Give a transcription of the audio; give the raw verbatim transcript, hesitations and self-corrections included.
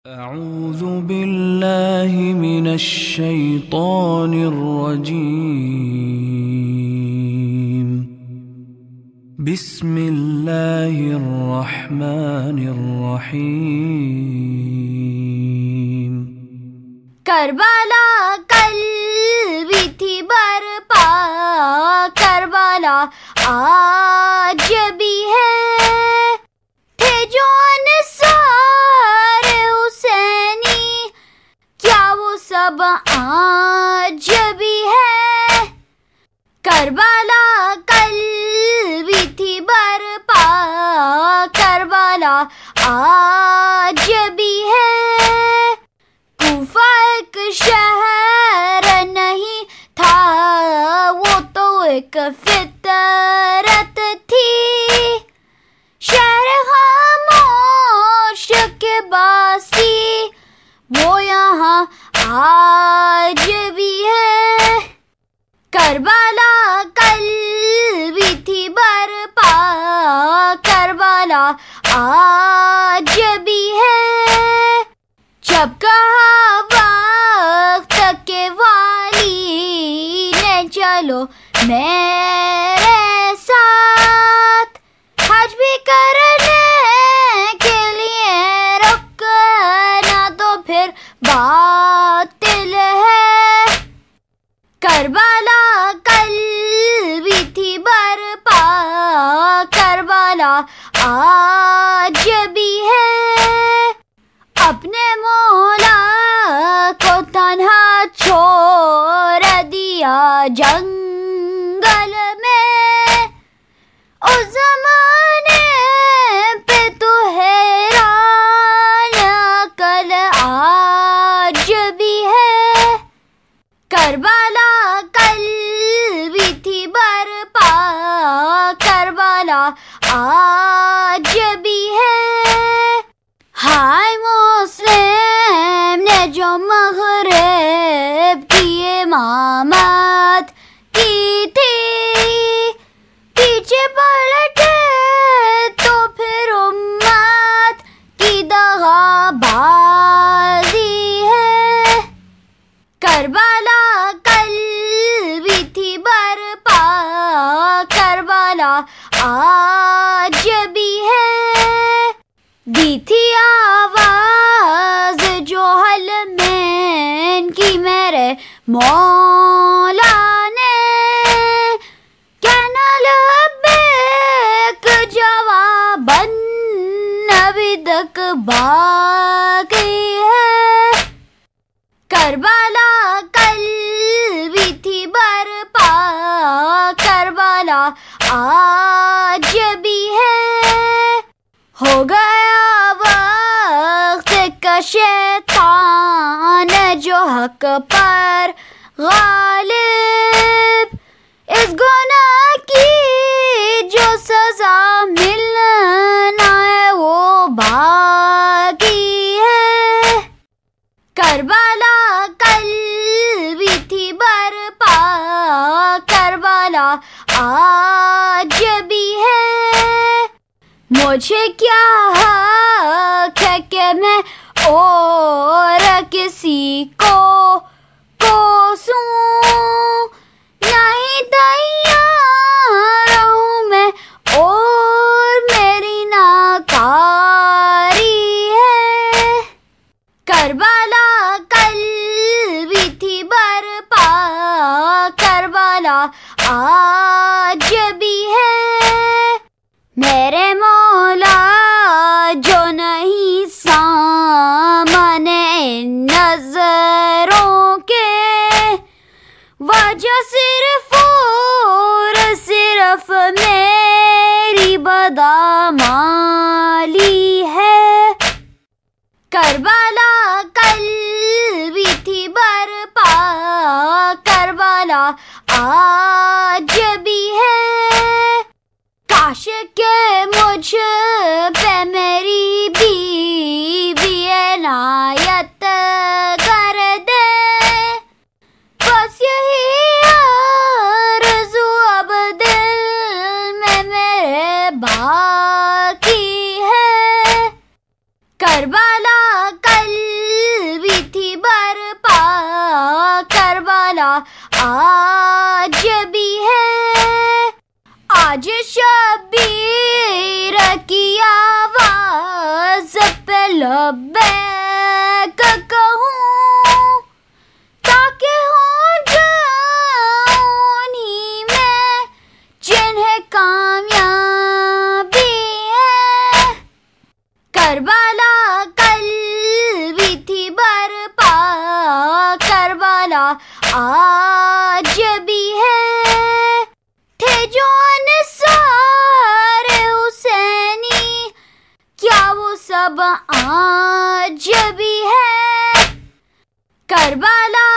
अऊज़ु बिल्लाहि मिनश शैतानिर रजीम। बिस्मिल्लाहिर रहमानिर रहीम। करबला कल भी थी बरपा, करबला आज भी है। थे जो अनसार हुसैनी, क्या वो सब आज भी है। करबला कल भी थी बरपा, करबला आज भी है। कूफा एक शहर नहीं था, वो तो एक फितरत थी। शहर खामोश के बासी, वो यहाँ आज भी है। करबला कल भी थी बरपा, करबला आज भी है। जब कहा वक्त के वाली ने चलो मेरे साथ, हज भी करने के लिए रुकना तो फिर बातिल है। करबला कल भी थी बरपा, करबला आज भी है। अपने मौला को तन्हा छोड़ दिया जंगल में, उस ज़माने पे तो हैरान अकल आज भी है। करबला कल भी थी बरपा, करबला आज भी है। हाय मुस्लिम ने जो मग़रिब की इमामत की थी, पीछे पलटे तो फिर उम्मत की दगाबाजी है। करबला कल भी थी बरपा, करबला आज भी है। दी थी आवाज जो हल में की मेरे मौला ने, कहना लब्बैक जवाबन अभी तक बाकी है। करबला कल भी थी बरपा, करबला आज भी है। हो गया वक्त का शैतान जो हक पर गालिब, इस गुनाह की जो सजा मिलना है वो बाकी है। करबला कल भी थी बरपा, करबला आज भी है। मुझे क्या हक है कि मैं और किसी को कोसूं, नहीं तैयार हूँ मैं और मेरी नाकारी है। करबला कल भी थी बरपा, करबला आज भी है। मेरे मौला जो नहीं सामने नजरों के, वजह सिर्फ और सिर्फ मेरी बदअमली है। करबला कल भी थी बरपा, करबला आज भी है। काश के मुझ पे मेरी बीवी इनायत कर दे, बस यही आरज़ू अब दिल में मेरे बाकी है। करबला कल लब्बैक कहूँ ताकि हो जाऊं उन्हीं में जिन्हें कामयाबी है। करबला कल भी थी बरपा, करबला आज भी है। थे जो अनसार हुसैनी, क्या वो सब आज भी है। करबला